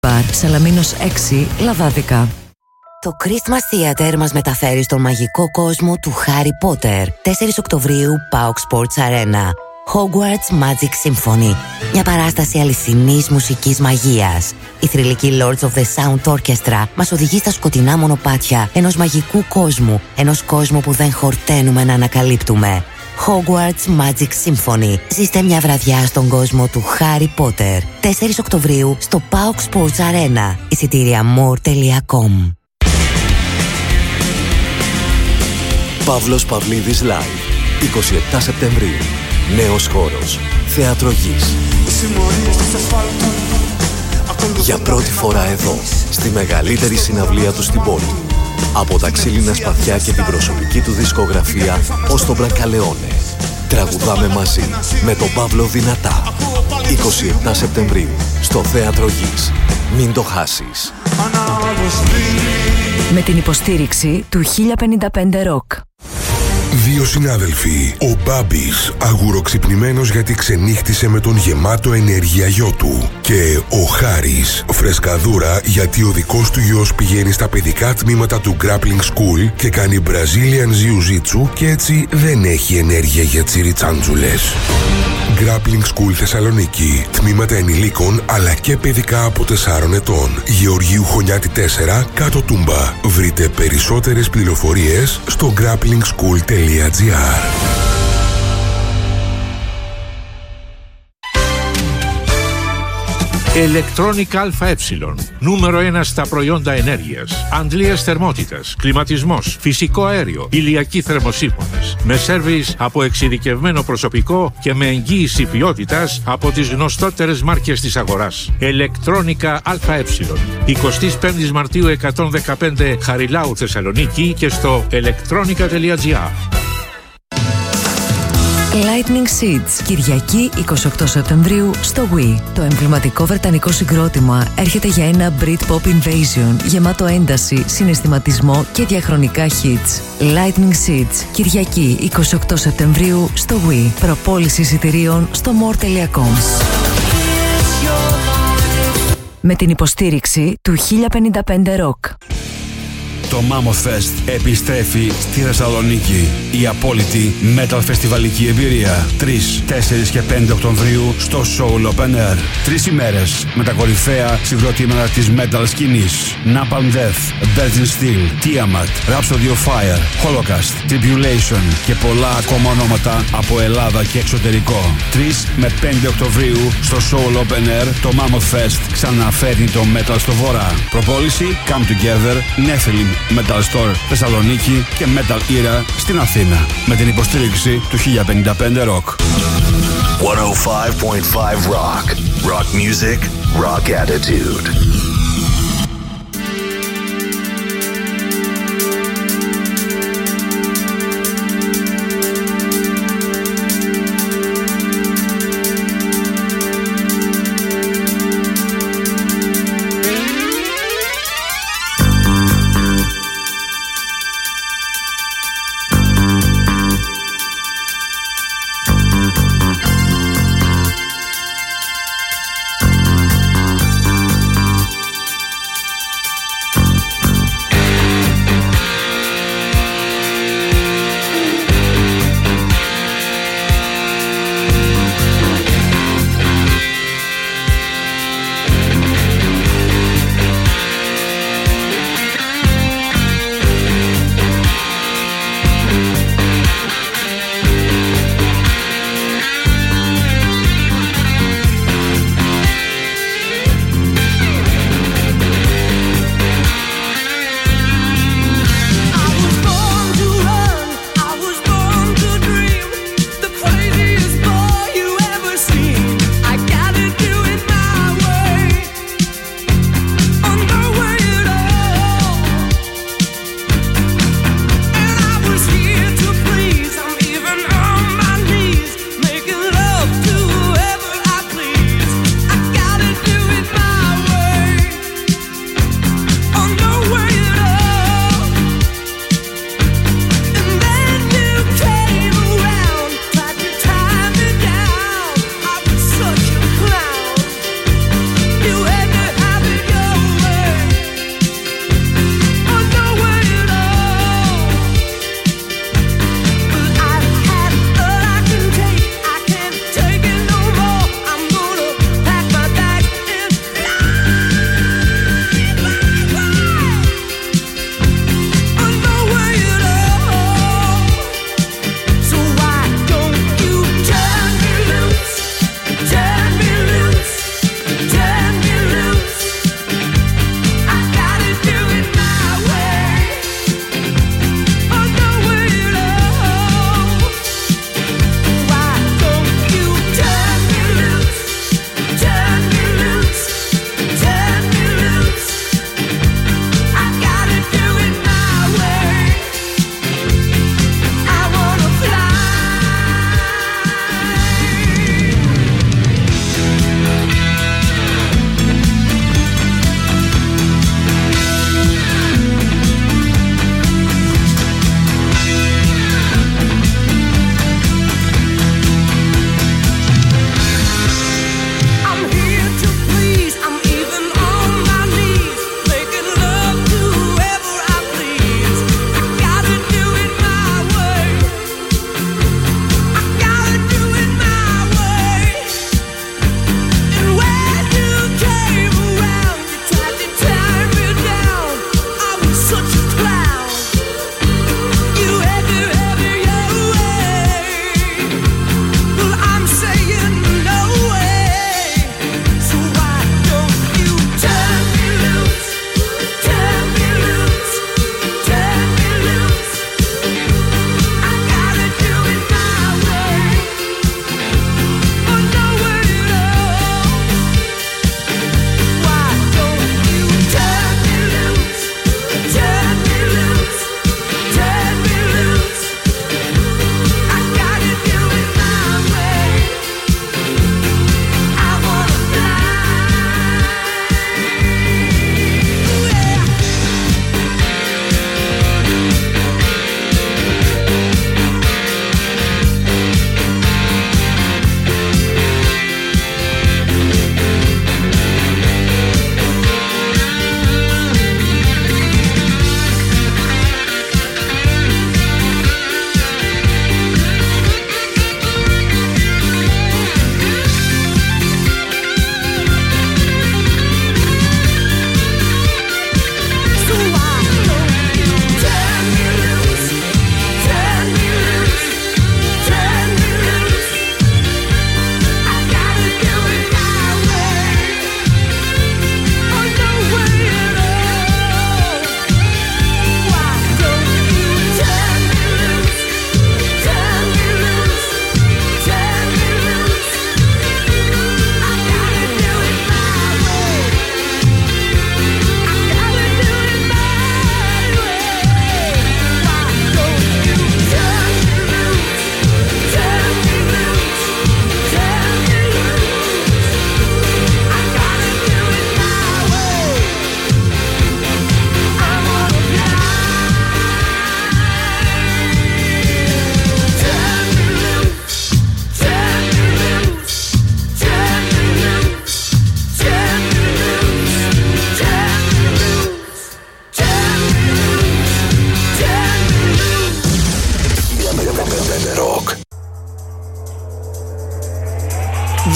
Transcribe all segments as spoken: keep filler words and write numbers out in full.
Μπαρ Σαλαμίνος έξι, Λαδάδικα. Το Christmas Theater μας μεταφέρει στον μαγικό κόσμο του Harry Potter. τέσσερις Οκτωβρίου, Πάοκ Sports Arena. Hogwarts Magic Symphony. Μια παράσταση αληθινής μουσικής μαγείας. Η θρυλική Lords of the Sound Orchestra μας οδηγεί στα σκοτεινά μονοπάτια ενός μαγικού κόσμου. Ενός κόσμου που δεν χορταίνουμε να ανακαλύπτουμε. Hogwarts Magic Symphony. Ζήστε μια βραδιά στον κόσμο του Harry Potter. τέσσερις Οκτωβρίου στο Πάοκ Sports Arena. Εισιτήρια more τελεία com. Παύλος Παυλίδης Live. είκοσι επτά Σεπτεμβρίου. Νέος χώρος. Θέατρο Γης. Για πρώτη φορά εδώ, στη μεγαλύτερη συναυλία του στην πόλη. Από τα ξύλινα σπαθιά και την προσωπική του δισκογραφία ως τον Μπρακαλεόνε. Τραγουδάμε μαζί με τον Παύλο δυνατά. είκοσι επτά Σεπτεμβρίου στο Θέατρο Γης. Μην το χάσεις. Με την υποστήριξη του χίλια πενήντα πέντε Rock. Δύο συνάδελφοι, ο Μπάμπης αγουροξυπνημένος γιατί ξενύχτησε με τον γεμάτο ενέργεια γιο του και ο Χάρης φρεσκαδούρα γιατί ο δικός του γιος πηγαίνει στα παιδικά τμήματα του Grappling School και κάνει Brazilian Jiu-Jitsu και έτσι δεν έχει ενέργεια για τσιριτσάντζουλες. Grappling School Θεσσαλονίκη. Τμήματα ενηλίκων αλλά και παιδικά από τεσσάρων ετών. Γεωργίου Χωνιάτη τέσσερα, κάτω Τούμπα. Βρείτε περισσότερες πληροφορίες στο grappling school τελεία gr. Electronic ΑΕ. Νούμερο ένα στα προϊόντα ενέργειας. Αντλίας θερμότητας, κλιματισμός, φυσικό αέριο, ηλιακοί θερμοσύφωνες. Με σέρβις από εξειδικευμένο προσωπικό και με εγγύηση ποιότητας από τις γνωστότερες μάρκες της αγοράς. Electronica ΑΕ. εικοστή πέμπτη Μαρτίου εκατόν δεκαπέντε Χαριλάου Θεσσαλονίκη και στο electronica τελεία gr. Lightning Seeds, Κυριακή εικοστή όγδοη Σεπτεμβρίου στο Wii. Το εμβληματικό βρετανικό συγκρότημα έρχεται για ένα Britpop Invasion γεμάτο ένταση, συναισθηματισμό και διαχρονικά hits. Lightning Seeds, Κυριακή εικοστή όγδοη Σεπτεμβρίου στο Wii. Προπόληση εισιτηρίων στο more τελεία com. Με την υποστήριξη του χίλια πενήντα πέντε Rock. Το Mammoth Fest επιστρέφει στη Θεσσαλονίκη. Η απόλυτη metal φεστιβαλική εμπειρία. τρεις, τέσσερις και πέντε Οκτωβρίου στο Soul Open Air. Τρεις ημέρες με τα κορυφαία συγκροτήματα της metal σκηνής. Napalm Death, Virgin Steel, Tiamat, Rhapsody of Fire, Holocaust, Tribulation και πολλά ακόμα ονόματα από Ελλάδα και εξωτερικό. τρεις με πέντε Οκτωβρίου στο Soul Open Air το Mammoth Fest ξαναφέρνει το metal στο βορρά. Προπόληση Come Together, Nephilim Metal Store Θεσσαλονίκη και Metal Era στην Αθήνα. Με την υποστήριξη του χίλια πενήντα πέντε Rock. εκατόν πέντε κόμμα πέντε Rock. Rock music, rock attitude.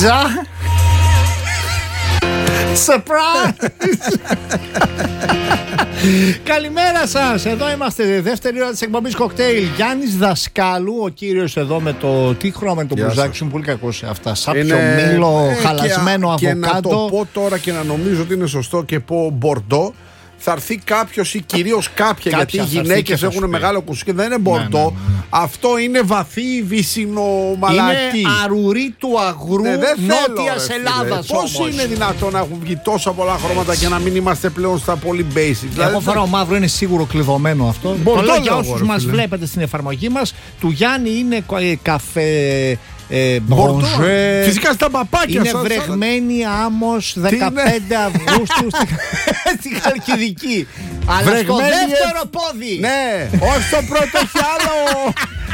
Ζα. Surprise! Καλημέρα σας, εδώ είμαστε, δεύτερη ώρα της εκπομπής Κοκτέιλ. Γιάννης Δασκάλου, ο κύριος εδώ με το τι χρώμα είναι το μπουζάκι σου, πολύ κακό σε αυτά. Σάπιο είναι... μήλο, ε, χαλασμένο και, αβοκάντο. Και να το πω τώρα και να νομίζω ότι είναι σωστό και πω μπορντό. Θα έρθει κάποιος ή κυρίως κάποια, κάποια γιατί οι γυναίκες έχουν μεγάλο κουσί και δεν είναι μπορντό. Ναι, ναι, ναι. Αυτό είναι βαθύ βυσινο μαλακί. Είναι αρουρί του αγρού ναι, νότιας Ελλάδας. Πώς είναι δυνατόν να έχουν βγει τόσα πολλά χρώματα και να μην είμαστε πλέον στα πολύ basic? Δηλαδή, εγώ φοράω μαύρο, είναι σίγουρο κλειδωμένο αυτό. Το λέω για όσους μας βλέπετε στην εφαρμογή μας. Του Γιάννη είναι καφέ. Ε, Μπονζέ. Φυσικά στα παπάκια είναι σας. Είναι βρεγμένη άμμος δεκαπέντε Αυγούστου στη Χαλκιδική. Αλλά βρεγμένη στο δεύτερο ε... πόδι. Ναι, όχι στο πρώτο έχει άλλο.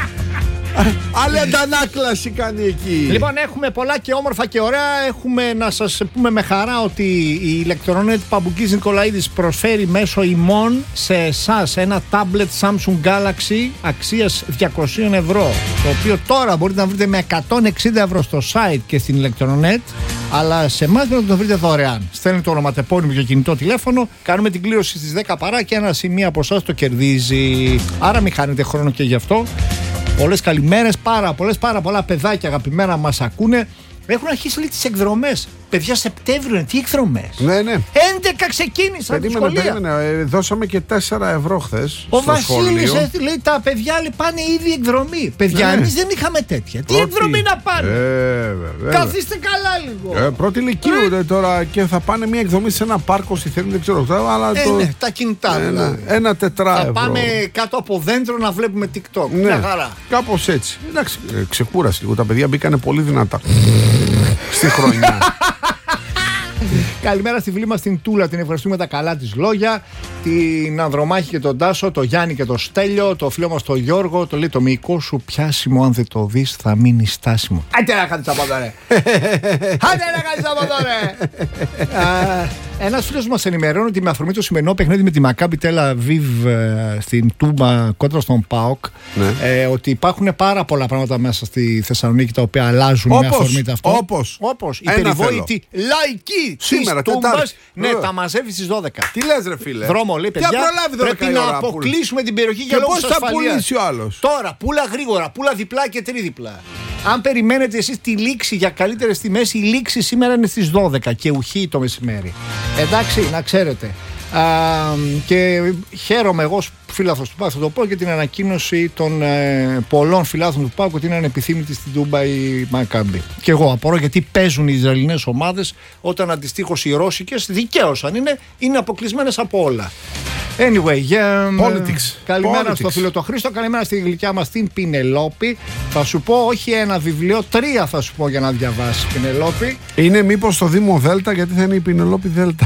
Άλλη αντανάκλαση κάνει εκεί. Λοιπόν, έχουμε πολλά και όμορφα και ωραία. Έχουμε να σας πούμε με χαρά ότι η ηλεκτρονέτ Παμπουκής Νικολαίδης προσφέρει μέσω ημών σε εσάς ένα τάμπλετ Samsung Galaxy αξίας διακόσια ευρώ, το οποίο τώρα μπορείτε να βρείτε με εκατόν εξήντα ευρώ στο site και στην ηλεκτρονέτ, αλλά σε εμάς μπορείτε να το βρείτε δωρεάν. Στέλνετε το ονοματεπώνυμο και κινητό τηλέφωνο, κάνουμε την κλήρωση στις δέκα παρά και ένα σημείο από εσάς το κερδίζει. Άρα μην χάνετε χρόνο και γι' αυτό. Πολλές καλημέρες, πάρα πολλές, πάρα πολλά παιδάκια αγαπημένα μας ακούνε. Έχουν αρχίσει λέει τις εκδρομές. Παιδιά, Σεπτέμβριο είναι, τι εκδρομές? Ναι, ναι. έντεκα ξεκίνησαν. Περίμενε, περίμενε. Ε, δώσαμε και τέσσερα ευρώ χθες. Ο Βασίλης λέει τα παιδιά λέει, πάνε ήδη εκδρομή. Παιδιά, ναι. Εμείς δεν είχαμε τέτοια. Πρώτη... Τι εκδρομή να πάνε? Ε, Καθίστε καλά λίγο. Ε, πρώτη ηλικίου ε. τώρα και θα πάνε μια εκδρομή σε ένα πάρκο στη Θέρμη, δεν ξέρω. Αλλά ε, το... ναι, τα κινητά. Ένα, δηλαδή. ένα τετρά θα ευρώ. πάμε κάτω από δέντρο να βλέπουμε TikTok. Ναι. Μια χαρά. Κάπως έτσι. Εντάξει, ε, ξεκούρασε λίγο. Τα παιδιά μπήκανε πολύ δυνατά στη χρονιά. Καλημέρα στη φίλη μας την Τούλα, την ευχαριστούμε τα καλά της λόγια. Την Ανδρομάχη και τον Τάσο, το Γιάννη και το Στέλιο, το φίλο μας τον Γιώργο. Το λέει το μυϊκό σου πιάσιμο, αν δεν το δεις θα μείνει στάσιμο. Άντε να κάνεις από εδώ ρε. Άντε να κάνεις από εδώ ρε. Ένας φίλος μας ενημερώνει ότι με αφορμή το σημερινό παιχνίδι με τη Μακάμπι Τελ Αβίβ στην Τούμπα κόντρα στον ΠΑΟΚ, ναι. ε, ότι υπάρχουν πάρα πολλά πράγματα μέσα στη Θεσσαλονίκη τα οποία αλλάζουν όπως, με αφορμή αυτό. Όπως, όπως η περιβόητη λαϊκή σήμερα Τούμπας, ναι, Λέβαια. Τα μαζεύει στις δώδεκα. Τι λες ρε φίλε? Δρόμο λέει παιδιά, πρέπει να αποκλείσουμε πουλ. την περιοχή για λόγους ασφαλείας. Και πώς θα πουλήσει ο άλλος? Τώρα, πουλα γρήγορα, πουλα διπλά και τρίδιπλα. Αν περιμένετε εσείς τη λήξη για καλύτερες τιμές, η λήξη σήμερα είναι στις δώδεκα και ουχή το μεσημέρι. Εντάξει, να ξέρετε. Α, και χαίρομαι εγώ φίλαθος του ΠΑΟΚ, θα το πω, και την ανακοίνωση των ε, πολλών φιλάθλων του ΠΑΟΚ ότι είναι ανεπιθύμητη στην Τούμπα η Μακάμπι. Και εγώ απορώ γιατί παίζουν οι Ισραηλινές ομάδες όταν αντιστοίχως οι Ρώσικες, δικαίως αν είναι, είναι αποκλεισμένες από όλα. Anyway, yeah, Politics. καλημέρα Politics. στο φίλο το Χρήστο, καλημέρα στη γλυκιά μας την Πινελόπη. Θα σου πω όχι ένα βιβλίο, τρία θα σου πω για να διαβάσεις, Πινελόπη. Είναι μήπως στο Δήμο Δέλτα, γιατί θα είναι η Πινελόπη Δέλτα.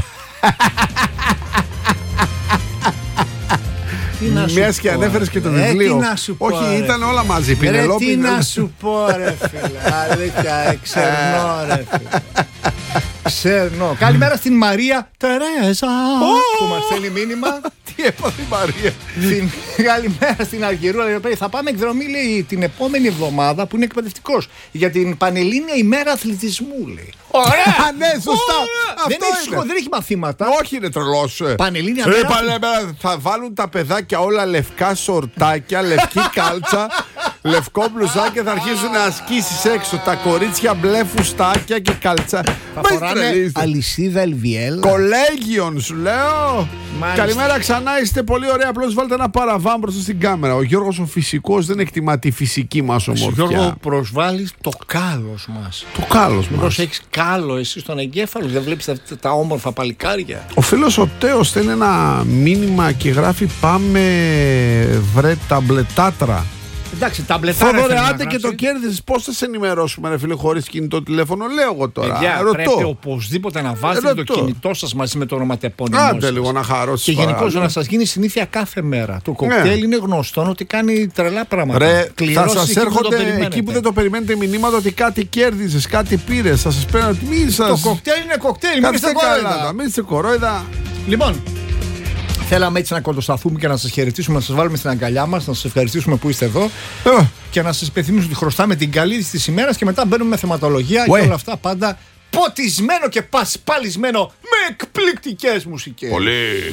Μιας και ανέφερες και το βιβλίο. Όχι, πω, ήταν όλα μαζί. Πινελόπη. Τι να σου πω ρε φίλε. Αλήθεια, εξερνώ ρε φίλε. Ξερνώ. Καλημέρα στην Μαρία Τερέζα που μας στέλνει μήνυμα. Τι έπαθε η Μαρία? Καλημέρα στην Αργυρούλα. Θα πάμε εκδρομή λέει την επόμενη εβδομάδα που είναι εκπαιδευτικός για την Πανελλήνια ημέρα αθλητισμού λέει. Ωραία, ναι, σωστά. Δεν έχει, δεν έχει μαθήματα. Όχι, είναι τρελός. Πανελλήνια ε, μέρα. Θα βάλουν τα παιδάκια όλα λευκά σορτάκια, λευκή κάλτσα, λευκό μπλουζάκι, θα αρχίσουν να ασκήσεις έξω. Τα κορίτσια μπλε φουστάκια και κάλτσα. Θα φοράνε αλυσίδα Ελβιέλ. Κολέγιον σου λέω. Μάλιστα. Καλημέρα ξανά, είστε πολύ ωραία. Απλώς βάλτε ένα παραβάν μπροστά στην κάμερα. Ο Γιώργος ο φυσικός δεν εκτιμά τη φυσική μας ομορφιά. Γιώργο, προσβάλλεις το κάλος μας. Το κάλος μας. Μήπως έχεις κάλο εσύ στον εγκέφαλο, δεν βλέπεις τα, τα όμορφα παλικάρια? Ο φίλος ο Τέος στέλνει ένα μήνυμα και γράφει πάμε βρε ταμπλετάτρα. Εντάξει, ταμπλετάρα. Φόδωρε, άντε και το κέρδισες. Πώς θα σε ενημερώσουμε, ρε φίλε, χωρίς κινητό τηλέφωνο? Λέω εγώ τώρα. Παιδιά, πρέπει οπωσδήποτε να βάζετε το κινητό σας μαζί με το ονοματεπώνυμό σας. Άντε λίγο να χαρώ. Και γενικώς να σας γίνει συνήθεια κάθε μέρα. Το κοκτέιλ ναι. είναι γνωστό ότι κάνει τρελά πράγματα. Ρε, θα σας έρχονται εκεί που δεν το περιμένετε μηνύματα ότι κάτι κέρδισες, κάτι πήρες. Θα σας παίρνουν. Το κοκτέιλ είναι κοκτέιλ. Μην είστε κορόιδα. Μην είστε κορόιδα. Λοιπόν. Θέλαμε έτσι να κοντοσταθούμε και να σας χαιρετήσουμε, να σας βάλουμε στην αγκαλιά μας, να σας ευχαριστήσουμε που είστε εδώ ε. και να σας υπενθυμίσουμε ότι χρωστάμε την καλή της ημέρας και μετά μπαίνουμε με θεματολογία Ué. και όλα αυτά πάντα ποτισμένο και πασπαλισμένο με εκπληκτικές μουσικές. Πολύ.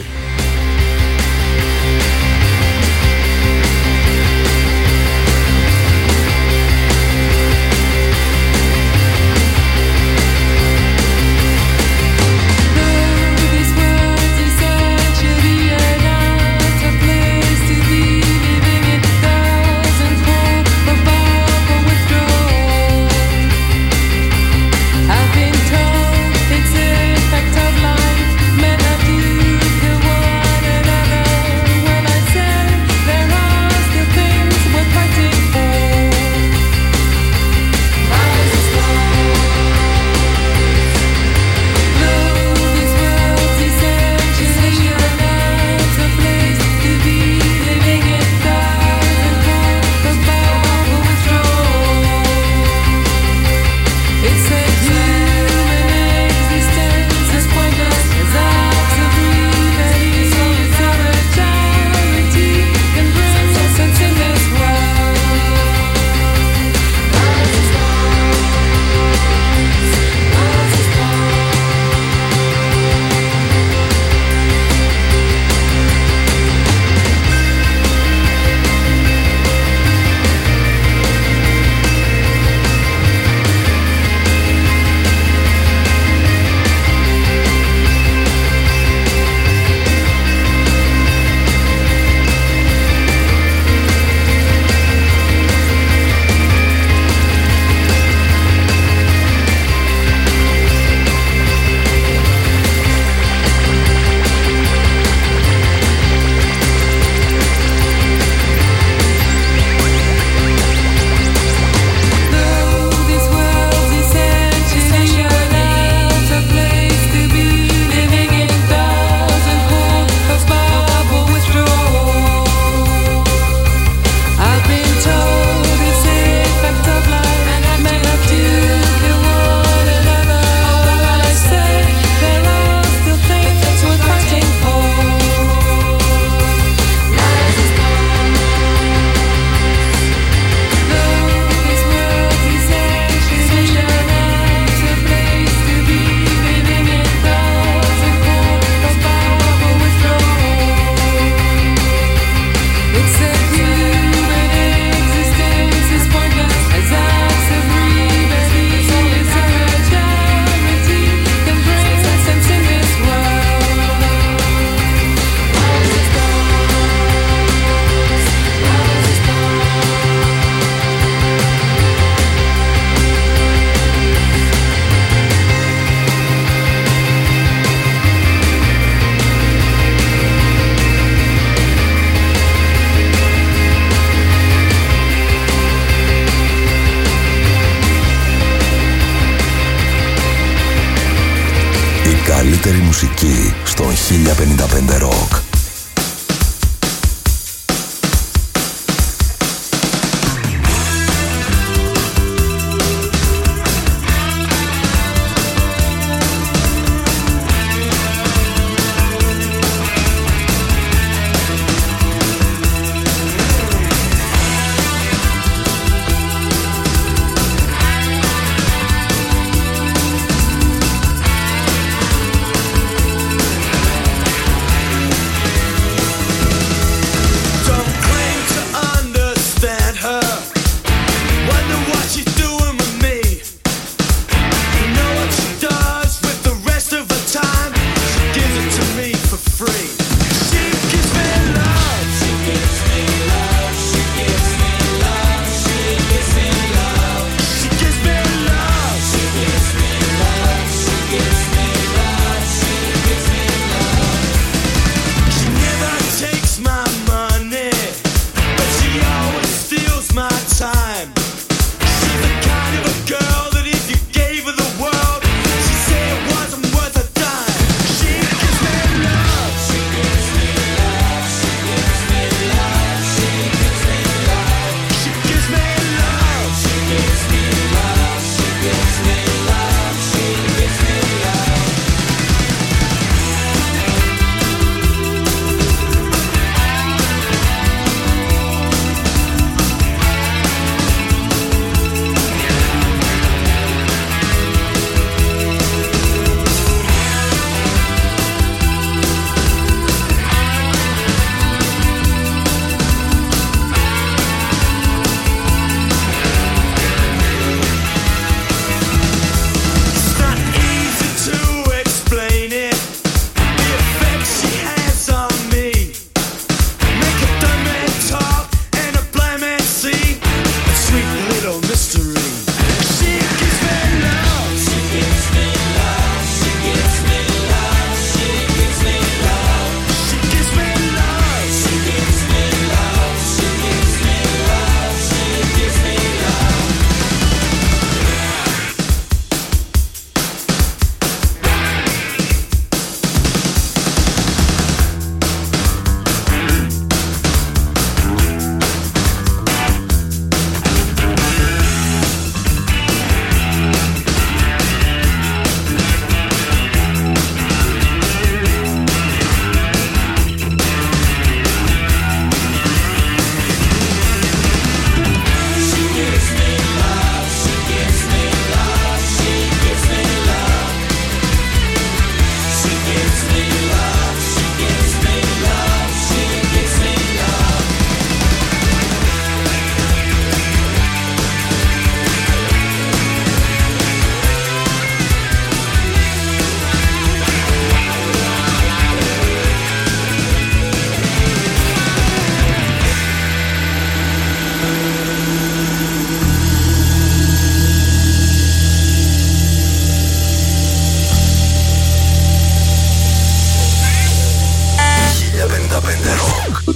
καλύτερη μουσική στον χίλια πενήντα πέντε Rock.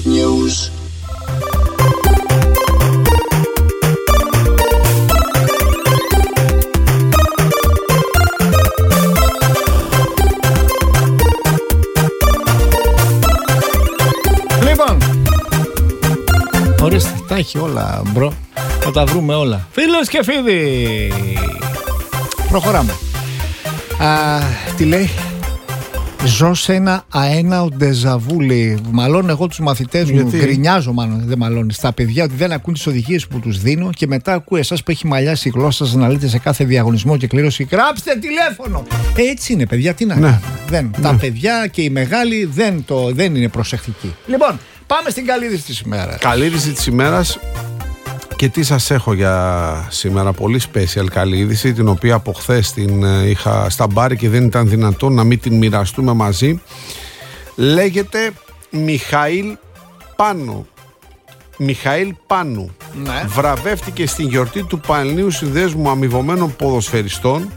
News. Λοιπόν, ορίστε, τα έχει όλα, μπρο. Θα τα βρούμε όλα. Φίλες και φίλοι, προχωράμε. Α, τι λέει? Ζω σε ένα αέναο ντεζαβού, λέει. Μαλώνω εγώ τους μαθητές μου. Γκρινιάζω, μάλλον δεν μαλώνει. Στα παιδιά ότι δεν ακούν τις οδηγίες που τους δίνω. Και μετά ακούει εσάς που έχει μαλλιάσει η γλώσσα σας να λέτε σε κάθε διαγωνισμό και κλήρωση: γράψτε τηλέφωνο. Έτσι είναι, παιδιά, τι να ναι. κάνουμε. Δεν. Ναι. Τα παιδιά και οι μεγάλοι δεν, το, δεν είναι προσεκτικοί. Λοιπόν, πάμε στην καλή είδηση της ημέρας. Καλή είδηση της ημέρας. Και τι σας έχω για σήμερα? Πολύ special καλή είδηση, την οποία από χθες την είχα στα μπάρι και δεν ήταν δυνατόν να μην την μοιραστούμε μαζί. Λέγεται Μιχαήλ Πάνου. Μιχαήλ Πάνου ναι. βραβεύτηκε στην γιορτή του Πανελληνίου Συνδέσμου Αμοιβωμένων Ποδοσφαιριστών.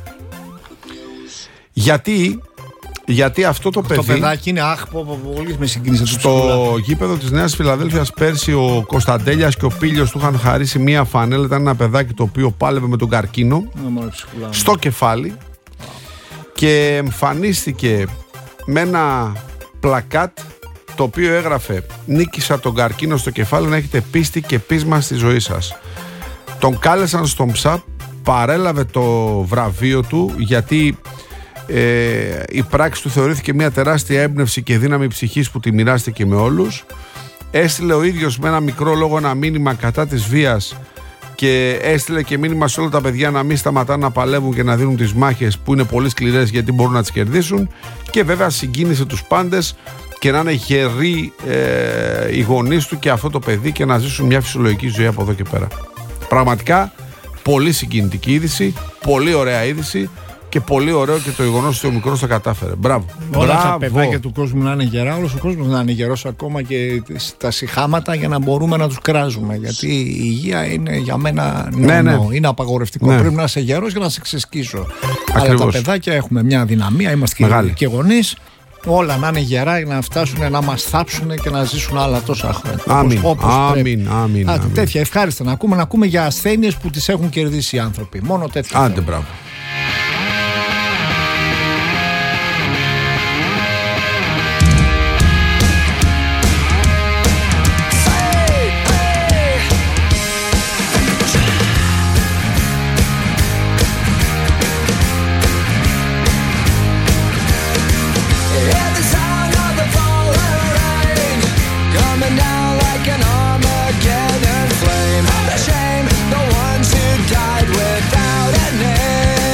Γιατί... Γιατί αυτό το παιδί. Το παιδάκι είναι αχ, πολύ με συγκίνησε. Στο γήπεδο της Νέας Φιλαδέλφειας πέρσι ο Κωνσταντέλιας και ο Πίλιος του είχαν χαρίσει μία φανέλα. Ήταν ένα παιδάκι το οποίο πάλευε με τον καρκίνο στο κεφάλι και εμφανίστηκε με ένα πλακάτ το οποίο έγραφε: νίκησα τον καρκίνο στο κεφάλι, να έχετε πίστη και πείσμα στη ζωή σας. Τον κάλεσαν στον ΨΑΠ, παρέλαβε το βραβείο του γιατί Ε, η πράξη του θεωρήθηκε μια τεράστια έμπνευση και δύναμη ψυχής που τη μοιράστηκε με όλους. Έστειλε ο ίδιος με ένα μικρό λόγο ένα μήνυμα κατά της βίας και έστειλε και μήνυμα σε όλα τα παιδιά να μην σταματάνε να παλεύουν και να δίνουν τις μάχες που είναι πολύ σκληρές γιατί μπορούν να τις κερδίσουν. Και βέβαια συγκίνησε τους πάντες και να είναι γεροί ε, οι γονείς του και αυτό το παιδί και να ζήσουν μια φυσιολογική ζωή από εδώ και πέρα. Πραγματικά πολύ συγκινητική είδηση, πολύ ωραία είδηση. Και πολύ ωραίο και το γεγονός ότι ο μικρός τα κατάφερε. Μπράβο. Όλα Μπράβο. Τα παιδάκια του κόσμου να είναι γερά, όλος ο κόσμος να είναι γερός, ακόμα και τα σιχάματα, για να μπορούμε να τους κράζουμε. Γιατί η υγεία είναι για μένα ναι, ναι. είναι απαγορευτικό. Ναι. Πρέπει να είσαι γερός για να σε ξεσκίσω. Αλλά τα παιδάκια έχουμε μια δυναμία, είμαστε και, και γονείς. Όλα να είναι γερά για να φτάσουν να μας θάψουν και να ζήσουν άλλα τόσα χρόνια. Άμιν, όπως άμιν, άμιν, Α, άμιν. Τέτοια ευχάριστα να ακούμε, να ακούμε για ασθένειες που τις έχουν κερδίσει οι άνθρωποι. Μόνο τέτοια. Άντε, μπράβο. Died without a name.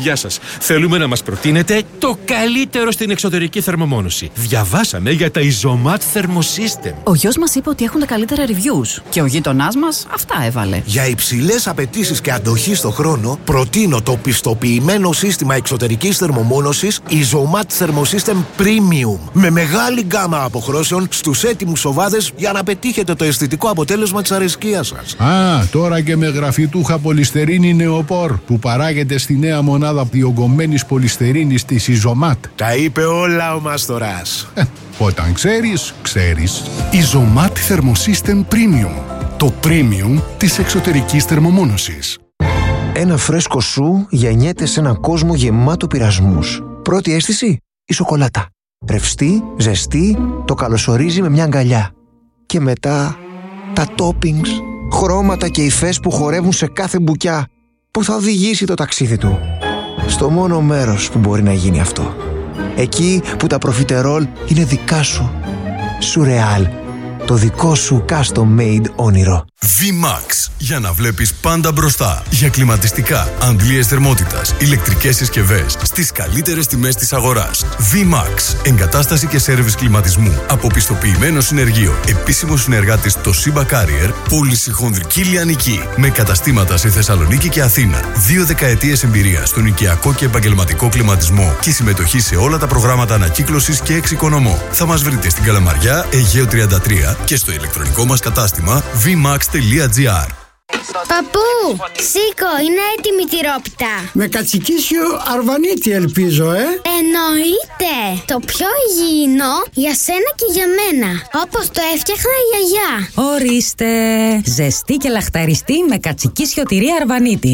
Γεια σας. Θέλουμε να μας προτείνετε το καλύτερο στην εξωτερική θερμομόνωση. Διαβάσαμε για τα Isomat Thermosystem. Ο γιος μας είπε ότι έχουν τα καλύτερα reviews. Και ο γείτονάς μας αυτά έβαλε. Για υψηλές απαιτήσεις και αντοχή στο χρόνο, προτείνω το πιστοποιημένο σύστημα εξωτερικής θερμομόνωσης Isomat Thermosystem Premium. Με μεγάλη γκάμα αποχρώσεων στους έτοιμους σοβάδες για να πετύχετε το αισθητικό αποτέλεσμα της αρεσκίας σας. Α, τώρα και με γραφιτούχα πολυστερίνη νεοπόρ που παράγεται στη νέα μονάδα διογκωμένης πολυστερίνης της Isomat. Τα είπε όλα ο Μάστορας. Ε, όταν ξέρεις, ξέρεις. Isomat Thermosystem Premium. Το premium της εξωτερικής θερμομόνωσης. Ένα φρέσκο σου γεννιέται σε έναν κόσμο γεμάτο πειρασμούς. Πρώτη αίσθηση, η σοκολάτα. Ρευστή, ζεστή, το καλωσορίζει με μια αγκαλιά. Και μετά, τα toppings, χρώματα και υφές που χορεύουν σε κάθε μπουκιά, που θα οδηγήσει το ταξίδι του στο μόνο μέρος που μπορεί να γίνει αυτό. Εκεί που τα προφιτερόλ είναι δικά σου. Σουρεάλ. Το δικό σου custom made όνειρο. V-Max. Για να βλέπεις πάντα μπροστά. Για κλιματιστικά, αντλίες θερμότητας, ηλεκτρικές συσκευές στις καλύτερες τιμές της αγοράς. V-Max. Εγκατάσταση και σέρβις κλιματισμού από πιστοποιημένο συνεργείο. Επίσημο συνεργάτης το Simba Carrier. Πώληση χονδρική λιανική. Με καταστήματα σε Θεσσαλονίκη και Αθήνα. Δύο δεκαετίες εμπειρία στον οικιακό και επαγγελματικό κλιματισμό και συμμετοχή σε όλα τα προγράμματα ανακύκλωσης και εξοικονομώ. Θα μας βρείτε στην Καλαμαριά, Αιγαίο τριάντα τρία και στο ηλεκτρονικό μας κατάστημα βι μαξ τελεία τζι άρ. Παππού, σήκω, είναι έτοιμη η τυρόπιτα. Με κατσικίσιο αρβανίτη ελπίζω, ε. Εννοείται. Το πιο υγιεινό για σένα και για μένα. Όπως το έφτιαχνα η γιαγιά. Ορίστε. Ζεστή και λαχταριστή με κατσικίσιο τυρί αρβανίτη.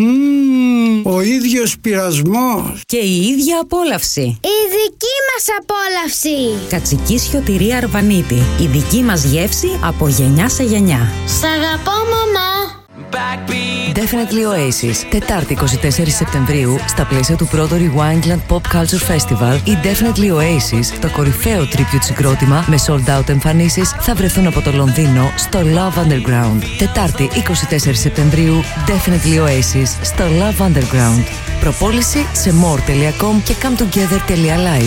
Mm, ο ίδιος πειρασμός. Και η ίδια απόλαυση. Η δική μας απόλαυση. Κατσικίσιο τυρί αρβανίτη. Η δική μας γεύση από γενιά σε γενιά. Σ' αγαπώ, μαμά. Definitely Oasis, Τετάρτη εικοστή τέταρτη Σεπτεμβρίου, στα πλαίσια του πρώτου Rewindland Pop Culture Festival, οι Definitely Oasis, το κορυφαίο tribute συγκρότημα με sold out εμφανίσεις, θα βρεθούν από το Λονδίνο στο Love Underground. Τετάρτη εικοστή τέταρτη Σεπτεμβρίου, Definitely Oasis στο Love Underground. Προπόληση σε more τελεία com και cometogether τελεία live.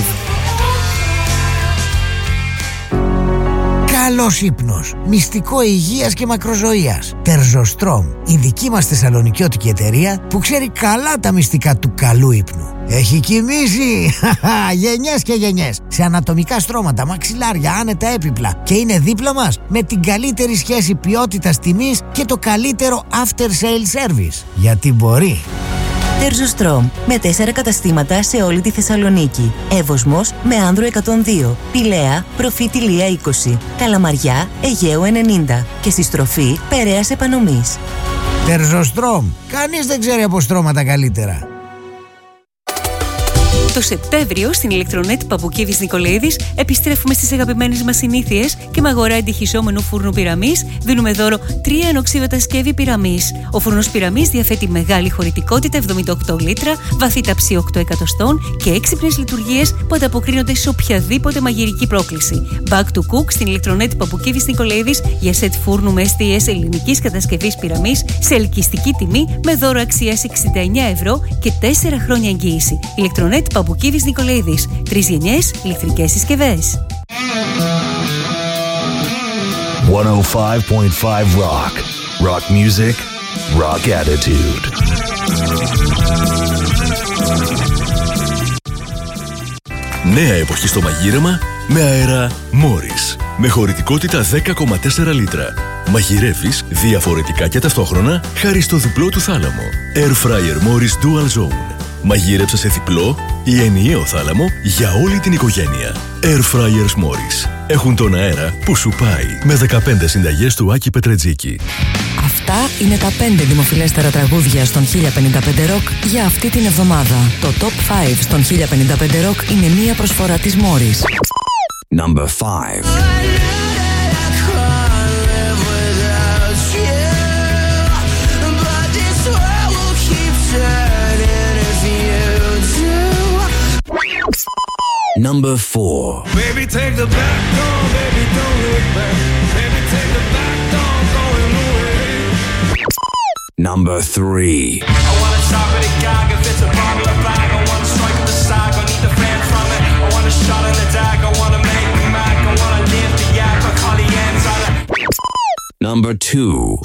Καλός ύπνος, μυστικό υγείας και μακροζωίας. Τερζοστρόμ, η δική μας θεσσαλονικιώτικη εταιρεία που ξέρει καλά τα μυστικά του καλού ύπνου. Έχει κοιμήσει γενιές και γενιές σε ανατομικά στρώματα, μαξιλάρια, άνετα έπιπλα και είναι δίπλα μας με την καλύτερη σχέση ποιότητας τιμής και το καλύτερο after sale service. Γιατί μπορεί. Τερζοστρόμ, με τέσσερα καταστήματα σε όλη τη Θεσσαλονίκη. Εύωσμος με Άνδρο εκατόν δύο, Πηλαία, Προφήτη Λία είκοσι, Καλαμαριά, Αιγαίο ενενήντα και στη στροφή Περαίας Επανομής. Τερζοστρόμ, κανείς δεν ξέρει από στρώματα καλύτερα. Το Σεπτέμβριο στην Ηλεκτρονέτ Παπουκίδης Νικολαίδης επιστρέφουμε στις αγαπημένες μας συνήθειες και με αγορά εντυχισόμενου φούρνου πυραμής δίνουμε δώρο τρία ενοξίβατα σκεύη πυραμής. Ο φούρνος πυραμής διαθέτει μεγάλη χωρητικότητα εβδομήντα οκτώ λίτρα, βαθύ ταψί οκτώ εκατοστών και έξυπνες λειτουργίες που ανταποκρίνονται σε οποιαδήποτε μαγειρική πρόκληση. Back to cook στην Ηλεκτρονέτ Παπουκίδης Νικολαίδης για σετ φούρνου με ες τι ες ελληνικής κατασκευής πυραμής σε ελκυστική τιμή με δώρο αξίας εξήντα εννέα ευρώ και τέσσερα χρόνια εγγύηση. Ηλεκτρονέτ Παπουκίδης Νικολαίδης. Τρεις γενιές ηλεκτρικές συσκευές. εκατόν πέντε κόμμα πέντε Rock. Rock music, rock attitude. Νέα εποχή στο μαγείρεμα με αέρα Morris. Με χωρητικότητα δέκα κόμμα τέσσερα λίτρα. Μαγειρεύεις διαφορετικά και ταυτόχρονα χάρη στο διπλό του θάλαμο. Air Fryer Morris Dual Zone. Μαγείρεψε σε διπλό ή ενιαίο θάλαμο για όλη την οικογένεια. Air Fryers Morris. Έχουν τον αέρα που σου πάει με δεκαπέντε συνταγές του Άκη Πετρετζίκη. Αυτά είναι τα πέντε δημοφιλέστερα τραγούδια στον χίλια πενήντα πέντε Rock για αυτή την εβδομάδα. Το Top πέντε στον χίλια πενήντα πέντε Rock είναι μία προσφορά της Morris. Number five. Number four. Baby, take the back door, baby, don't look back. Baby, take the back door, going away. Number three. I wanna shop at a gag if it's a bottle of Number two.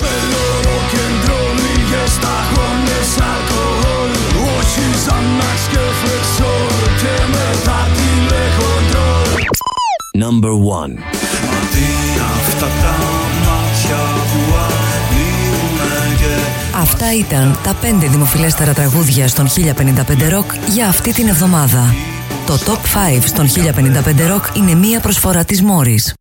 Number one. Αυτά ήταν τα πέντε δημοφιλέστερα τραγούδια στον χίλια πενήντα πέντε Rock για αυτή την εβδομάδα. Το Top πέντε στον χίλια πενήντα πέντε Rock είναι μία προσφορά της Morris.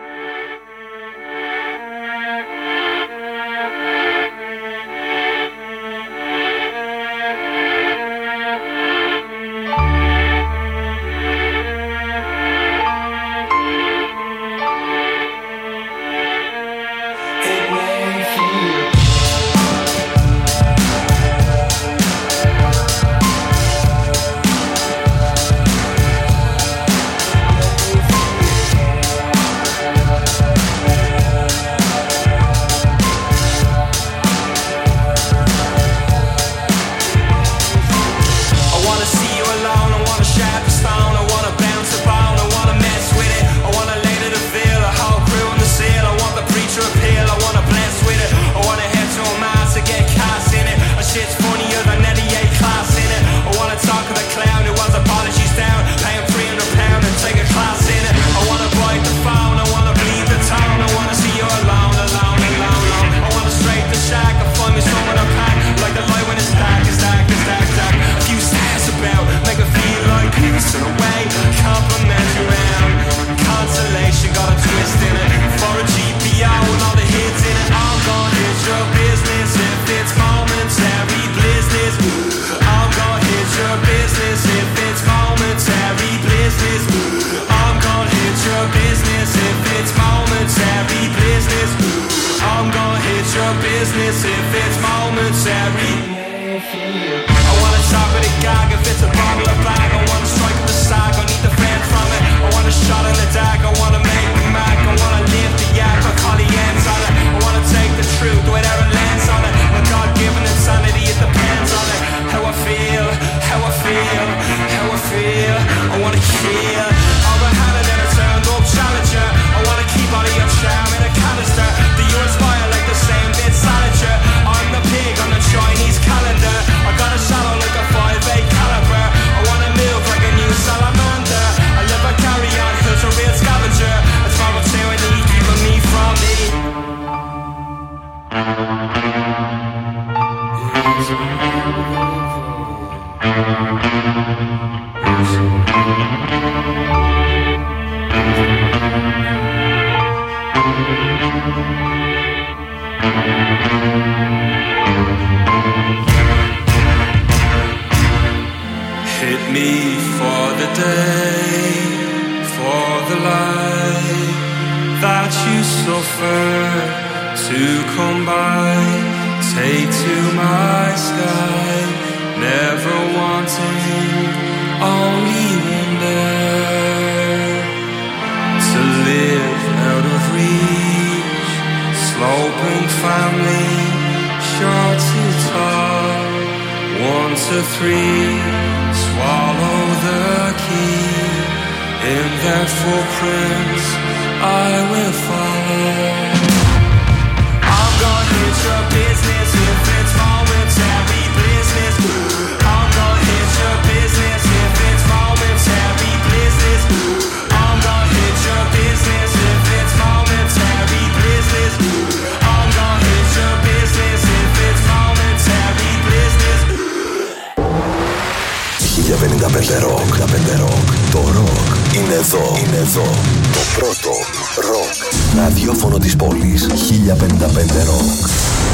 Το ροκ είναι εδώ, είναι εδώ. Το πρώτο ροκ ραδιόφωνο της πόλης. χίλια πενήντα πέντε Rock.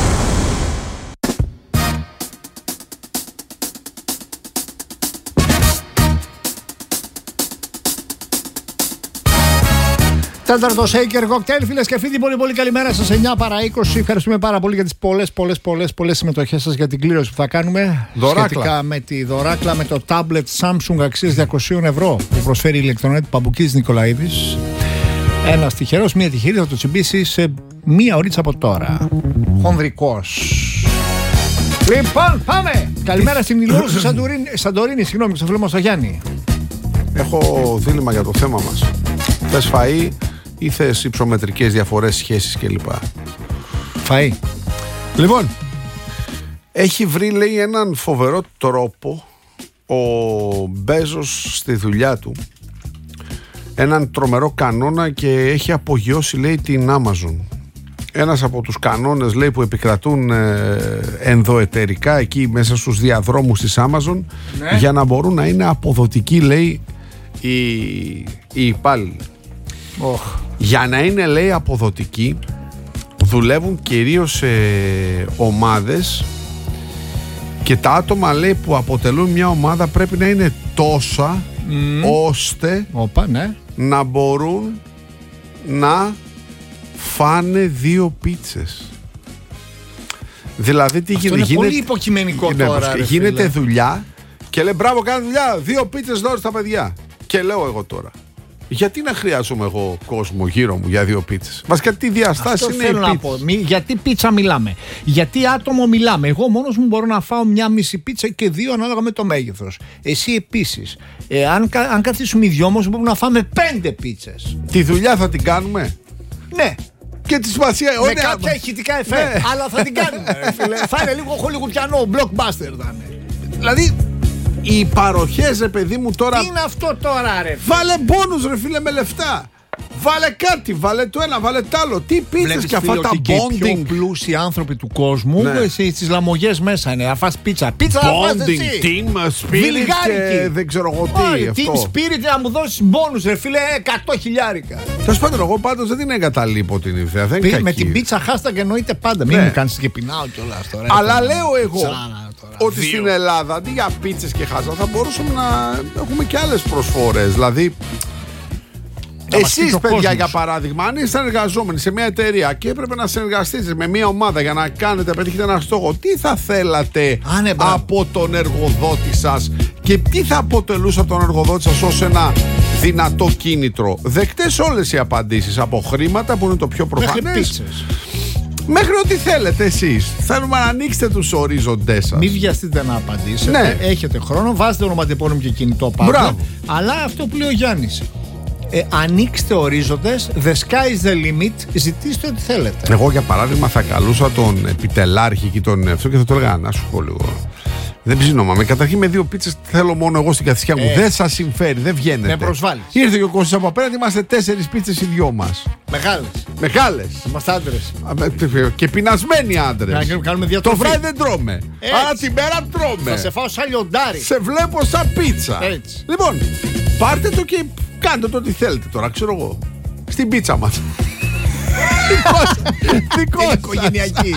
Τέταρτο Shaker Cocktail, φίλες και φίλοι, πολύ πολύ καλημέρα σας. εννιά παρά είκοσι. Ευχαριστούμε πάρα πολύ για τις πολλές πολλές πολλές πολλές συμμετοχές σας, για την κλήρωση που θα κάνουμε δωράκλα. Σχετικά με τη δωράκλα, με το tablet Samsung αξίας διακόσια ευρώ που προσφέρει η ηλεκτρονέτη Παμπουκής Νικολαίδης. Ένας τυχερός, μία τυχερή θα το τσιμπήσει σε μία ωρίτσα από τώρα. Χονδρικός. Λοιπόν, πάμε! Καλημέρα στην Ιλούρου, στη Σαντορίνη, Σαντορίνη, συγγνώμη, στο φίλο μας το Γιάννη. Έχω δίλημμα για το θέμα μας. Θες φαΐ ή θες υψομετρικές διαφορές, σχέσεις κλπ. φαΐ. Λοιπόν, έχει βρει, λέει, έναν φοβερό τρόπο ο Μπέζος στη δουλειά του, έναν τρομερό κανόνα, και έχει απογειώσει, λέει, την Amazon. Ένας από τους κανόνες, λέει, που επικρατούν ε, ενδοεταιρικά εκεί μέσα στους διαδρόμους της Amazon, ναι, για να μπορούν να είναι αποδοτικοί, λέει, οι, οι υπάλληλοι. Oh. Για να είναι, λέει, αποδοτικοί, δουλεύουν κυρίως σε ομάδες, και τα άτομα, λέει, που αποτελούν μια ομάδα πρέπει να είναι τόσα mm. ώστε Οπα, ναι, να μπορούν να φάνε δύο πίτσες. Δηλαδή τι αυτό γίνεται, είναι γίνεται πολύ υποκειμενικό ναι, τώρα, ρε, γίνεται φίλε. δουλειά και λέει μπράβο, κάνει δουλειά, δύο πίτσες δώσε στα παιδιά. Και λέω εγώ τώρα, γιατί να χρειάζομαι εγώ κόσμο γύρω μου για δύο πίτσες? Βασικά τι διαστάσεις είναι θέλω οι να πω. Μη, γιατί πίτσα μιλάμε? Γιατί άτομο μιλάμε? Εγώ μόνος μου μπορώ να φάω μια μισή πίτσα και δύο ανάλογα με το μέγεθος. Εσύ επίσης. Ε, αν, αν καθίσουμε οι δυο μας μπορούμε να φάμε πέντε πίτσες. Τη δουλειά θα την κάνουμε? Ναι. Και τη σημασία. Με ναι, κάποια ηχητικά εφέ. Ναι. Αλλά θα την κάνουμε. Θα είναι λίγο χολιγουτιανό, blockbuster θα είναι. Δηλαδή οι παροχές, ρε παιδί μου, τώρα. Τι είναι αυτό τώρα, ρε φίλε? Βάλε μπόνους, ρε φίλε, με λεφτά. Βάλε κάτι, βάλε το ένα, βάλε το άλλο. Τι πίτσες και αυτά τα bonding. Και οι πιο πλούσιοι άνθρωποι του κόσμου, ναι, στις λαμογές μέσα είναι. Να φας πίτσα. Πίτσα bonding, να φας εσύ. Team Spirit και δεν ξέρω εγώ τι. Oh, Team Spirit να μου δώσεις μπόνους, ρε φίλε, εκατό χιλιάρικα. Τέλος πάντων, εγώ πάντως δεν την εγκαταλείπω την ιδέα. Δεν είναι με την πίτσα hashtag εννοείται πάντα. Μην ναι, μου κάνεις και πεινάω κιόλας τώρα. Αλλά λέω εγώ ότι δύο. Στην Ελλάδα αντί για πίτσες και hashtag θα μπορούσαμε να έχουμε και άλλες προσφορές. Δηλαδή, εσείς, παιδιά, για παράδειγμα, αν είστε εργαζόμενοι σε μια εταιρεία και έπρεπε να συνεργαστείτε με μια ομάδα για να κάνετε, πετύχετε ένα στόχο, τι θα θέλατε Α, ναι, από τον εργοδότη σας και τι θα αποτελούσε από τον εργοδότη σας ως ένα δυνατό κίνητρο? Δεκτές όλες οι απαντήσεις, από χρήματα που είναι το πιο προφανές μέχρι ό,τι θέλετε εσείς. Θέλουμε να ανοίξετε τους ορίζοντές σας. Μην βιαστείτε να απαντήσετε. Ναι. Έχετε χρόνο, βάζετε ονοματεπώνυμο και κινητό πάντα. Αλλά αυτό που λέει ο Γιάννης. Ε, ανοίξτε ορίζοντες, the sky is the limit, ζητήστε ό,τι θέλετε. Εγώ, για παράδειγμα, θα καλούσα τον επιτελάρχη και τον αυτό και θα το έλεγα να σου πω λίγο. Δεν ψήνομαι. Καταρχήν με δύο πίτσες θέλω μόνο εγώ στην καθησιά μου. Ε, δεν σας συμφέρει, δεν βγαίνετε. Με προσβάλλεις. Ήρθε και ο Κώστας από απέναντι, είμαστε τέσσερις πίτσες οι δυο μας. Μεγάλες. Μεγάλες. Είμαστε άντρες. Και πεινασμένοι άντρες. Το βράδυ δεν τρώμε. Έτσι. Άρα τη μέρα τρώμε. Θα σε φάω σαν λιοντάρι. Σε βλέπω σαν πίτσα. Έτσι. Λοιπόν, πάρτε το και κάντε το ό,τι θέλετε τώρα, ξέρω εγώ. Στην πίτσα μας. Δικό σας. Οικογενειακή.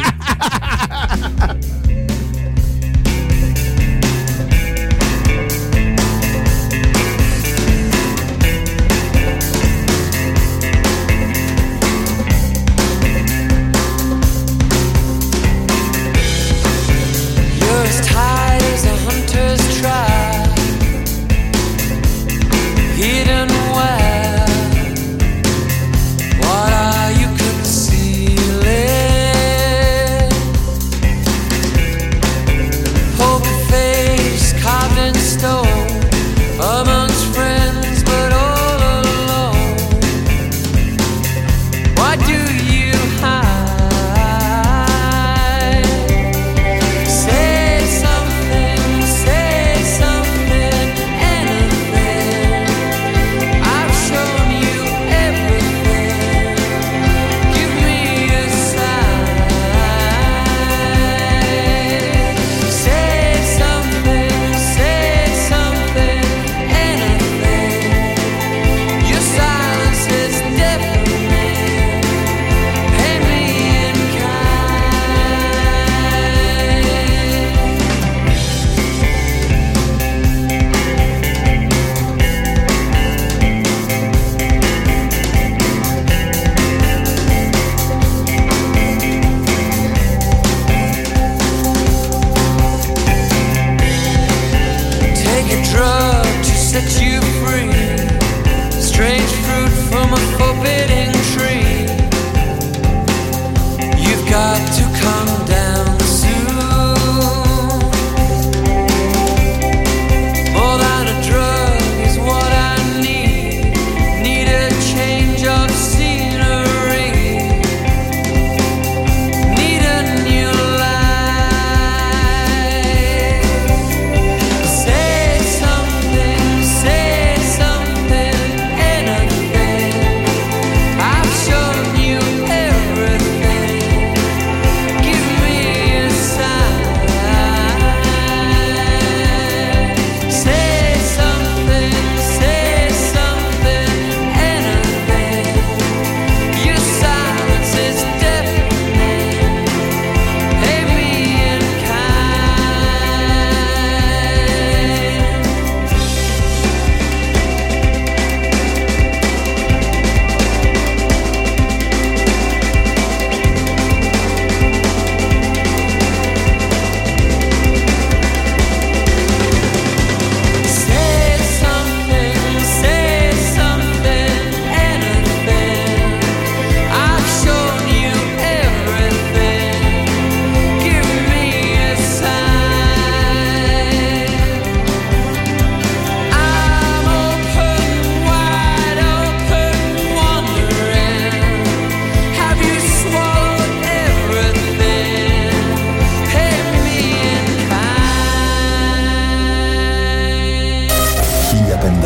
Need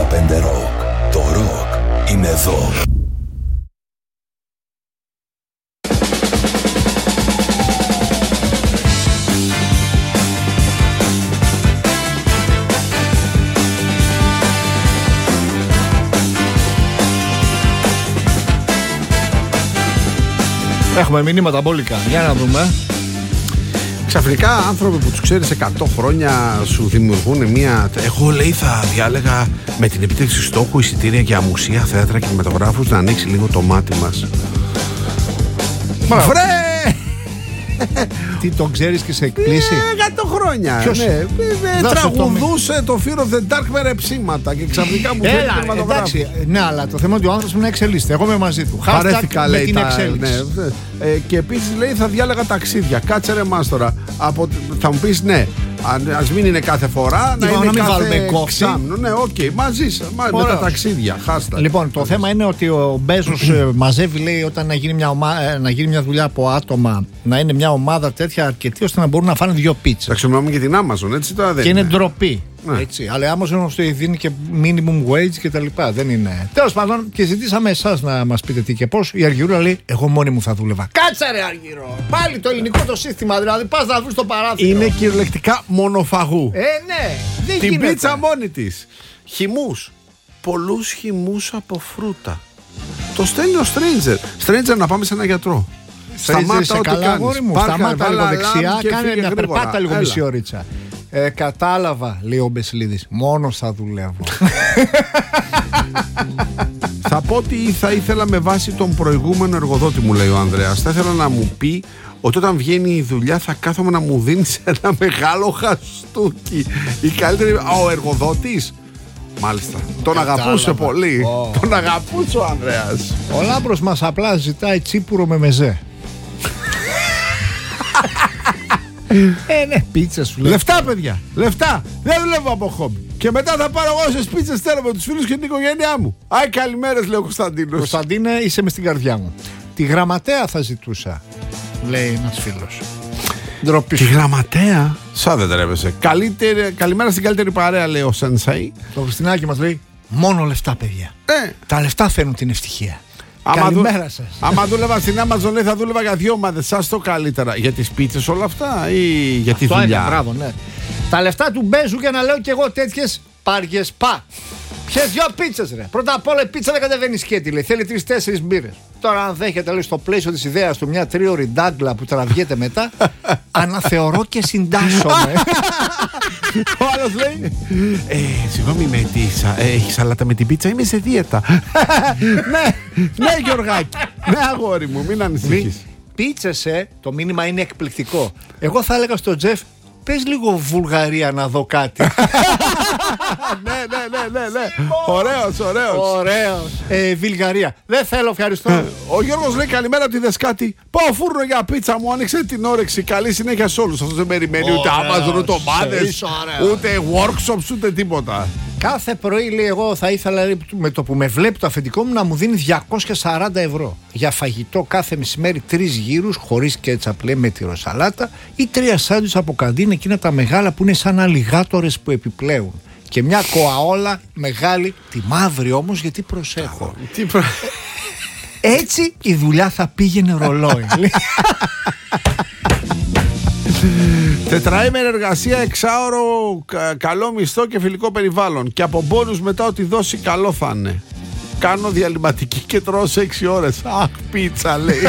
πέντε Rock. Το rock είναι εδώ. Έχουμε μηνύματα μπόλικα. Για να δούμε. Ξαφνικά άνθρωποι που τους ξέρεις εκατό χρόνια σου δημιουργούν μια... Εγώ λέει θα διάλεγα με την επιτεύξη στόχου εισιτήρια για μουσεία, θέατρα και κινηματογράφους να ανοίξει λίγο το μάτι μας. Βρε! Τι τον ξέρεις και σε εκπλήσει? εκατό χρόνια. Ποιος? Ναι, τραγουδούσε το Fear of the Dark με ρεψίματα και ξαφνικά μου φέρνει κινηματογράφο. Ναι, αλλά το θέμα είναι ότι ο άνθρωπος είναι να εξελίσσεται. Εγώ είμαι μαζί του. Παρέθηκα, λέει, την τα, εξέλιξη. Ναι, ε, και επίσης λέει θα διάλεγα ταξίδια. Κάτσε ρε μας τώρα. Από, θα μου πεις ναι. Ας μην είναι κάθε φορά, να είναι να κάθε εξάμηνο. Ναι, οκ, okay, μαζί σας, με τα ταξίδια. Χάστα. Λοιπόν, το θέμα είναι ότι ο Μπέζος μαζεύει, λέει, όταν να γίνει, μια ομα... να γίνει μια δουλειά από άτομα, να είναι μια ομάδα τέτοια αρκετή ώστε να μπορούν να φάνε δύο πίτσες. Θα ξεχνάμε και την Amazon, έτσι τώρα δεν και είναι. είναι ντροπή. Ναι. Έτσι. Αλλά η Amazon αυτό δίνει και minimum wage και τα λοιπά. Δεν είναι. Τέλος πάντων, και ζητήσαμε εσάς να μας πείτε τι και πώς. Η Αργυρούλα λέει: εγώ μόνη μου θα δούλευα. Κάτσε ρε Αργυρό! Πάλι το ελληνικό το σύστημα, δηλαδή πας να βρεις το παράθυρο. Είναι κυριολεκτικά μονοφαγού. Ε, ναι, δεν την γίνεται. πίτσα μόνη της. Χυμούς. Πολλούς χυμούς από φρούτα. Το στέλνει ο Stranger. Stranger, να πάμε σε ένα γιατρό. Σταμάτα ό,τι κάνεις. Σταμάτα λίγο δεξιά, κάνε μια περπάτα λίγο μισή ωρίτσα. Ε, κατάλαβα, λέει ο Μπεσλίδης. Μόνος θα δουλεύω. Θα πω ότι θα ήθελα με βάση τον προηγούμενο εργοδότη μου, λέει ο Ανδρέας. Θα ήθελα να μου πει ότι όταν βγαίνει η δουλειά θα κάθομαι να μου δίνει ένα μεγάλο χαστούκι. Η καλύτερη. Ο εργοδότης. Μάλιστα. Τον Κατάλαβα. αγαπούσε πολύ. Oh. Τον αγαπούσε ο Ανδρέας. Ο Λάμπρος μας απλά ζητάει τσίπουρο με μεζέ. Ε, ναι, πίτσα σου λέει. Λεφτά, παιδιά. Λεφτά. Δεν δουλεύω από χόμπι. Και μετά θα πάρω εγώ σε πίτσες στέλνω με τους φίλους και την οικογένειά μου. Άι, καλημέρες, λέει ο Κωνσταντίνος. Κωνσταντίνε, είσαι μες στην καρδιά μου. Τη γραμματέα θα ζητούσα, λέει ένας φίλος. Ντροπή. Τη γραμματέα. Σαν δεν τρέπεσαι. Καλύτερη, καλημέρα στην καλύτερη παρέα, λέει ο Σενσέι. Το Χριστινάκι μας λέει: μόνο λεφτά, παιδιά. Ε. Τα λεφτά φέρνουν την ευτυχία. Άμα Καλημέρα δου... σας. Άμα δούλευα στην Amazon, λέει, θα δούλευα για δύο ομάδες. Σας το καλύτερα. Για τις πίτσες όλα αυτά ή για τη Αυτό δουλειά? είναι, μπράβο, ναι. Τα λεφτά του Μπέζου για να λέω κι εγώ τέτοιες πάργες πα. Ποιες δυο πίτσες, ρε. Πρώτα απ' όλα η πίτσα δεν κατεβαίνει σκέτη, λέει. Θέλει τρεις-τέσσερις μπύρες. Τώρα, αν δέχεται, λέει, στο πλαίσιο της ιδέας του μια τρίωρη ντάγκλα που τραβιέται μετά, αναθεωρώ και συντάσσομαι. Ο άλλος λέει: ε, συγγνώμη, με τι, ε, έχει σαλάτα με την πίτσα, είμαι σε δίαιτα. Ναι, ναι, Γιωργάκη. Ναι, αγόρι μου, μην ανησυχείς. Πίτσες, ε, το μήνυμα είναι εκπληκτικό. Εγώ θα έλεγα στον Τζεφ: πες λίγο Βουλγαρία να δω κάτι. Ναι, ναι, ναι, ναι, ναι. Ωραίος, ωραίος. Ωραίος. Ε, Βουλγαρία. Δεν θέλω, ευχαριστώ. Ο Γιώργος λέει: καλημέρα από τη Δεσκάτη. Πάω φούρνο για πίτσα μου, άνοιξε την όρεξη. Καλή συνέχεια σε όλους. Αυτό δεν περιμένει ούτε Amazon, ούτε ομάδες, ούτε workshops, ούτε τίποτα. Κάθε πρωί, λέει, εγώ θα ήθελα, λέει, με το που με βλέπει το αφεντικό μου να μου δίνει διακόσια σαράντα ευρώ για φαγητό κάθε μεσημέρι, τρεις γύρους χωρίς κέτσαπ, λέει, με τυροσαλάτα ή τρία σάντουιτς από καντίνα, εκείνα τα μεγάλα που είναι σαν αλιγάτορες που επιπλέουν. Και μια κοαόλα μεγάλη, τη μαύρη όμως, γιατί προσέχω. Τι προ... Έτσι η δουλειά θα πήγαινε ρολόι. Τετραήμερη εργασία, εξάωρο, κα, καλό μισθό και φιλικό περιβάλλον. Και από μπόνους μετά ότι δώσει καλό θα είναι. Κάνω διαλυματική και τρώω σε έξι ώρες. Αχ, πίτσα, λέει.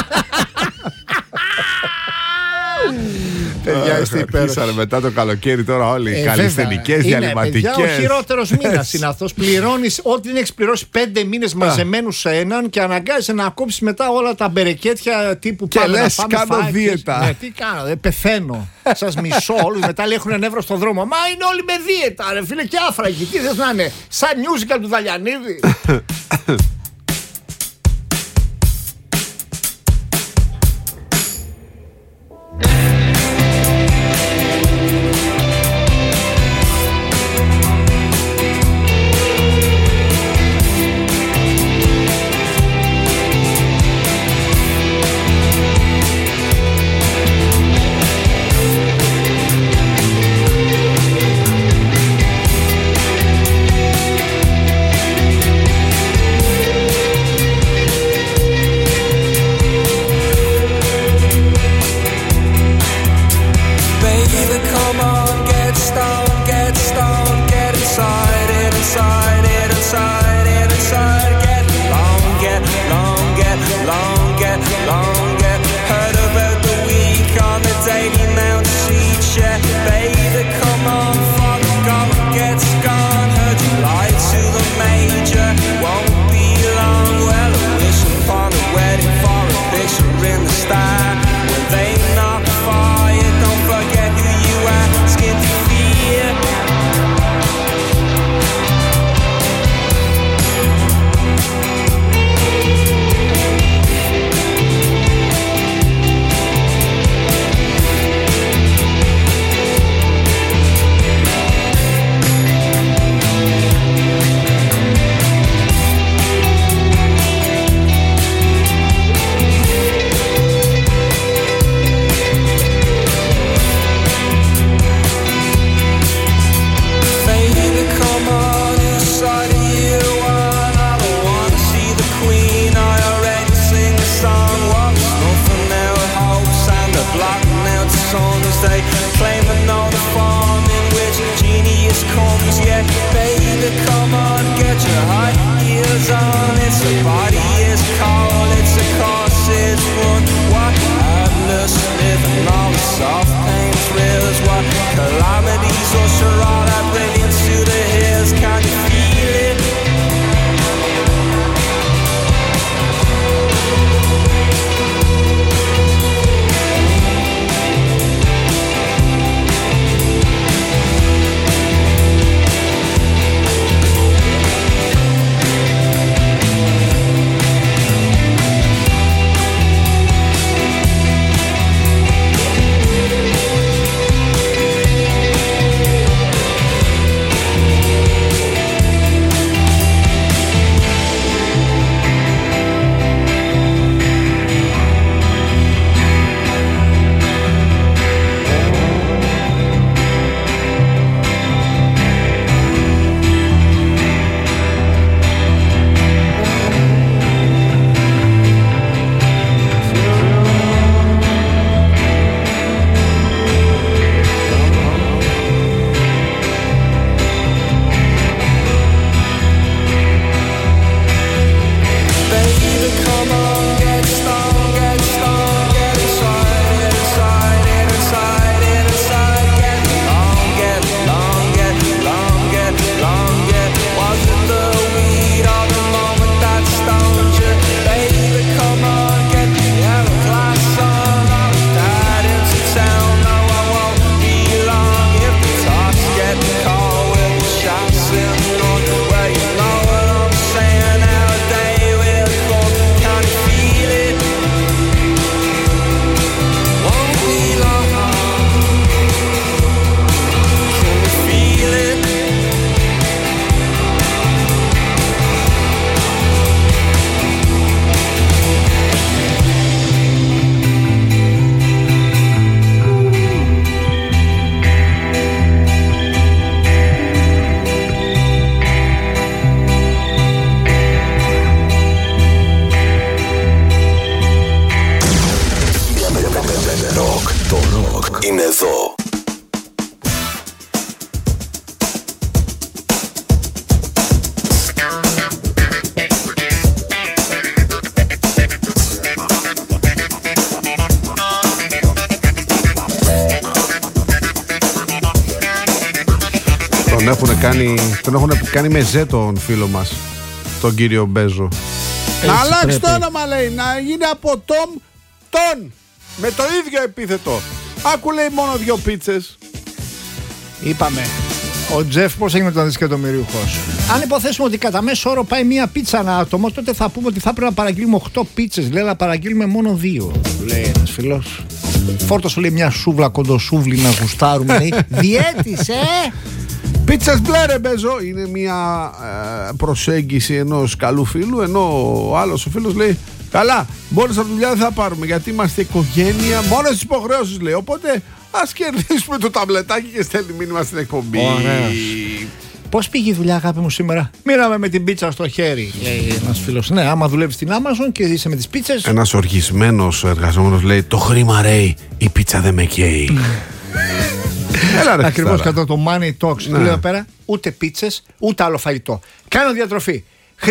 Παιδιά, είστε υπέροχοι. Μετά το καλοκαίρι τώρα όλοι οι ε, καλλισθενικές, διαλυματικές. Ο χειρότερος μήνας είναι αυτός. Πληρώνεις ό,τι δεν έχεις πληρώσει πέντε μήνες μαζεμένους σε έναν και αναγκάζεσαι να κόψεις μετά όλα τα μπερεκέτια τύπου και πάμε λες, να πάμε κάνω φάκες. δίαιτα. Ναι, τι κάνω, δεν πεθαίνω. Σας μισώ όλους. Μετά λέει έχουν νεύρο στο δρόμο. Μα είναι όλοι με δίαιτα, ρε φίλε, και άφραγοι. Τι θες να είναι, σαν musical του Δαλιανίδη. genius comes, yeah. Baby, come on, get your high heels on. It's a body, it's cold, it's a course, it's one. What madness, living all the soft pain thrills. What calamities, or charade, I brilliance to the hills. Can you feel it? Κάνει, τον έχουν κάνει με ζέ τον φίλο μας, τον κύριο Μπέζο. Έτσι να αλλάξει πρέπει. Το όνομα, λέει, να γίνει από Τόμ Τον, με το ίδιο επίθετο. Άκου, λέει, μόνο δύο πίτσες. Είπαμε, ο Τζεφ πώς έγινε τον δισεκατομμυριούχος. Αν υποθέσουμε ότι κατά μέσο όρο πάει μία πίτσα ένα άτομο, τότε θα πούμε ότι θα πρέπει να παραγγείλουμε οκτώ πίτσες. Λέει, να παραγγείλουμε μόνο δύο, λέει ένας φίλος. Φόρτωσε, λέει, μια σούβλα κοντοσούβλη να γουστάρουμε. Λέει, διέτης, ε! Πίτσας μπλε, ρε Μπέζο, είναι μια ε, προσέγγιση ενός καλού φίλου, ενώ ο άλλος ο φίλος λέει, καλά, μόνος από δουλειά δεν θα πάρουμε γιατί είμαστε οικογένεια, μόνος τις υποχρεώσεις, λέει, οπότε ας κερδίσουμε το ταμπλετάκι και στέλνει μήνυμα στην εκπομπή. Ωραίος. Πώς πήγε η δουλειά, αγάπη μου, σήμερα? Μείναμε με την πίτσα στο χέρι, λέει ένας φίλος. Ναι, άμα δουλεύεις στην Amazon και είσαι με τις πίτσες. Ένας οργισμένος εργαζόμενος λέει, το χρήμα, ρε, η πίτσα δεν με καίει. Ακριβώς κατά το money talks. Ναι. Λέω πέρα, ούτε πίτσες, ούτε άλλο φαγητό. Κάνω διατροφή.